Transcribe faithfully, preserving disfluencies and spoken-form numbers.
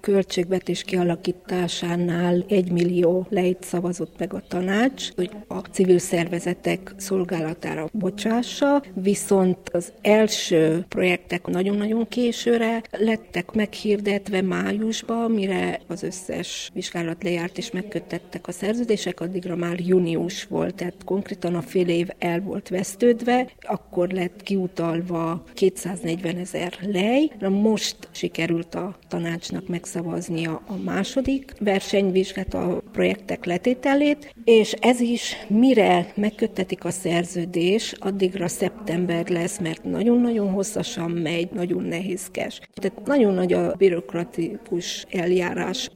költségvetés kialakításánál egy millió lejt szavazott meg a tanács, hogy a civil szervezetek szolgálatára bocsássa, viszont az első projektek nagyon-nagyon későre lettek meghirdetve májusban, mire az összes vizsgálat lejárt és megköttettek a szerződések, addigra már június volt, tehát konkrétan a fél év el volt vesztődve, akkor lett kiutalva kétszáznegyven ezer lej. Na most sikerült a tanácsnak megszavaznia a második versenyvizsgát, a projektek letételét, és ez is mire megköttetik a szerződés, addigra szeptember lesz, mert nagyon-nagyon hosszasan megy, nagyon nehézkes. Tehát nagyon nagy a bürokratikus eljárás.